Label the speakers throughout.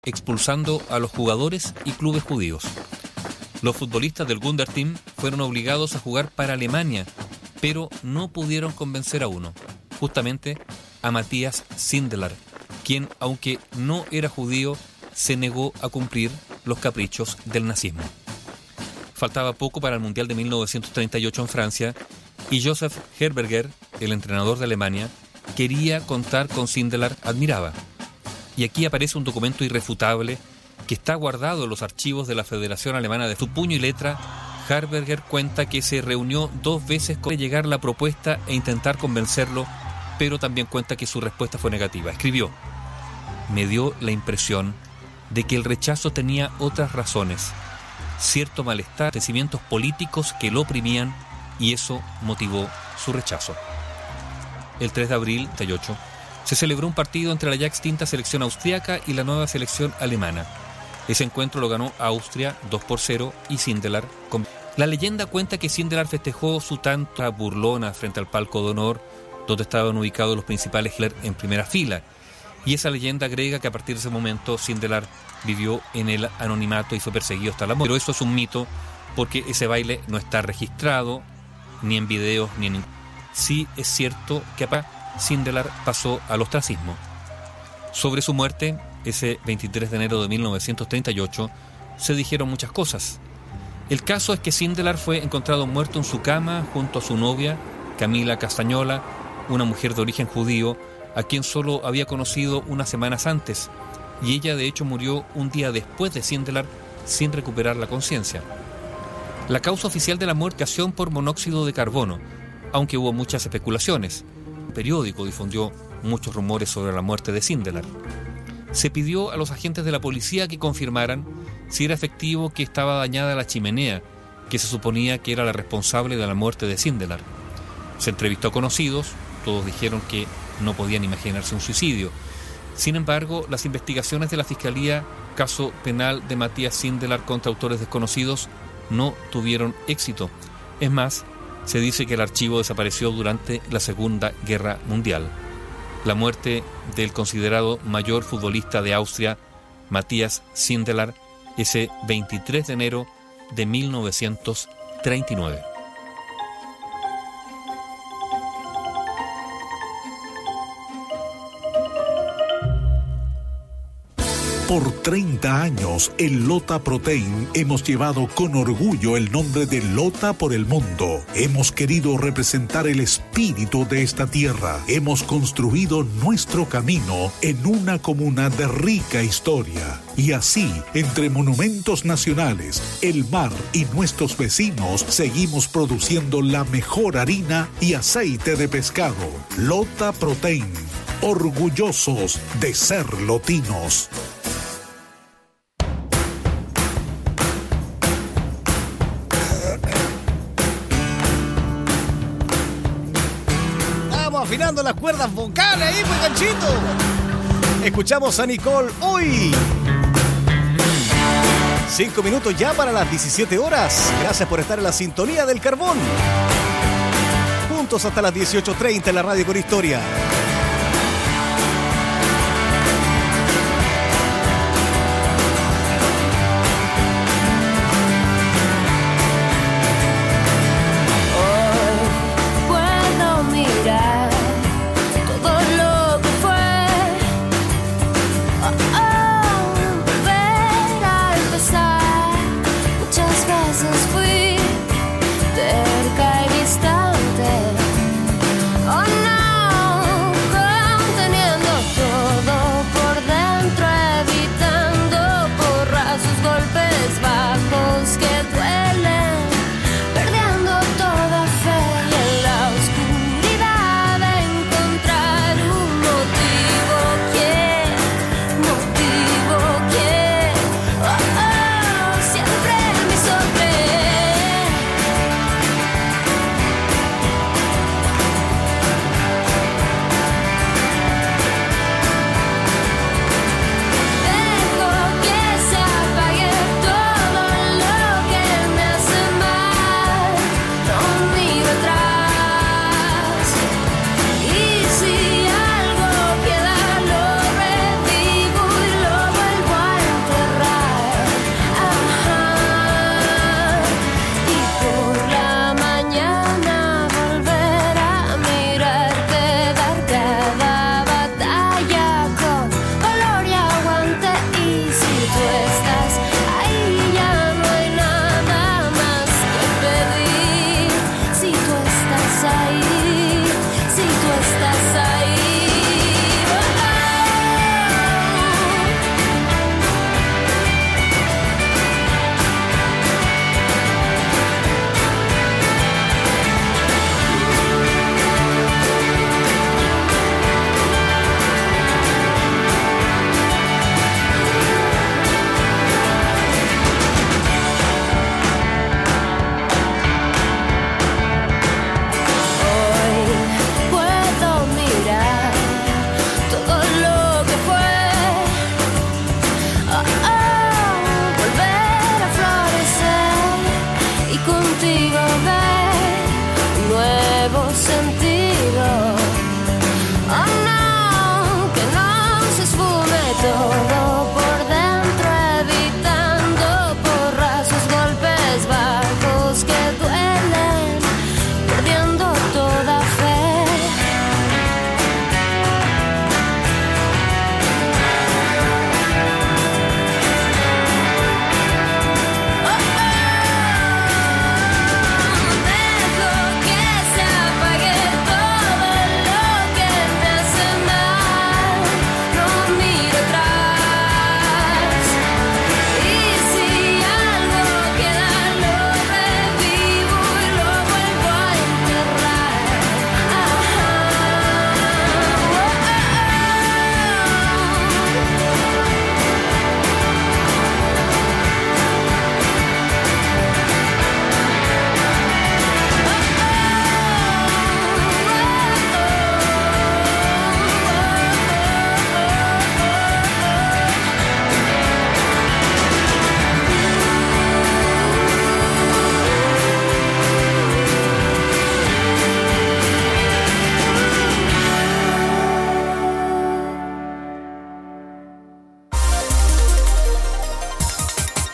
Speaker 1: expulsando a los jugadores y clubes judíos. Los futbolistas del Wunderteam fueron obligados a jugar para Alemania, pero no pudieron convencer a uno, justamente a Matthias Sindelar, quien, aunque no era judío, se negó a cumplir los caprichos del nazismo. Faltaba poco para el Mundial de 1938 en Francia y Joseph Herberger, el entrenador de Alemania, quería contar con Sindelar, admiraba. Y aquí aparece un documento irrefutable que está guardado en los archivos de la Federación Alemana de su puño y letra. Herberger cuenta que se reunió 2 veces con llegar la propuesta e intentar convencerlo, pero también cuenta que su respuesta fue negativa. Escribió: me dio la impresión de que el rechazo tenía otras razones, cierto malestar, acontecimientos políticos que lo oprimían, y eso motivó su rechazo. El 3 de abril de 1938 se celebró un partido entre la ya extinta selección austríaca y la nueva selección alemana. Ese encuentro lo ganó Austria 2-0 y Sindelar. La leyenda cuenta que Sindelar festejó su tanto burlona frente al palco de honor, donde estaban ubicados los principales Hitler en primera fila. Y esa leyenda agrega que a partir de ese momento Sindelar vivió en el anonimato y fue perseguido hasta la muerte. Pero eso es un mito, porque ese baile no está registrado, ni en videos, ni en... Sí es cierto que Sindelar pasó al ostracismo. Sobre su muerte, ese 23 de enero de 1938, se dijeron muchas cosas. El caso es que Sindelar fue encontrado muerto en su cama junto a su novia, Camila Castañola, una mujer de origen judío, a quien solo había conocido unas semanas antes, y ella de hecho murió un día después de Sindelar sin recuperar la conciencia. La causa oficial de la muerte fue por monóxido de carbono, aunque hubo muchas especulaciones. Un periódico difundió muchos rumores sobre la muerte de Sindelar. Se pidió a los agentes de la policía que confirmaran si era efectivo que estaba dañada la chimenea, que se suponía que era la responsable de la muerte de Sindelar. Se entrevistó a conocidos, todos dijeron que no podían imaginarse un suicidio. Sin embargo, las investigaciones de la Fiscalía, caso penal de Matthias Sindelar contra autores desconocidos, no tuvieron éxito. Es más, se dice que el archivo desapareció durante la Segunda Guerra Mundial. La muerte del considerado mayor futbolista de Austria, Matthias Sindelar, ese 23 de enero de 1939.
Speaker 2: Por 30 años, en Lota Protein hemos llevado con orgullo el nombre de Lota por el mundo. Hemos querido representar el espíritu de esta tierra. Hemos construido nuestro camino en una comuna de rica historia. Y así, entre monumentos nacionales, el mar y nuestros vecinos, seguimos produciendo la mejor harina y aceite de pescado. Lota Protein, orgullosos de ser lotinos.
Speaker 3: Afinando las cuerdas vocales ahí, pues, ganchito. Escuchamos a Nicole hoy. 5 minutos ya para las 17 horas. Gracias por estar en la sintonía del carbón. Juntos hasta las 18:30 en la radio con historia.
Speaker 4: Terca y distante, oh no. volver a florecer y contigo ver un nuevo sentido. Oh no, que no se esfume todo por dentro, evitando porrazos, golpes bajos que duelen, perdiendo toda fe.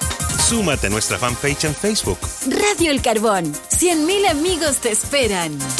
Speaker 5: Súmate a nuestra fanpage en Facebook.
Speaker 6: Radio El Carbón. 100.000 amigos te esperan.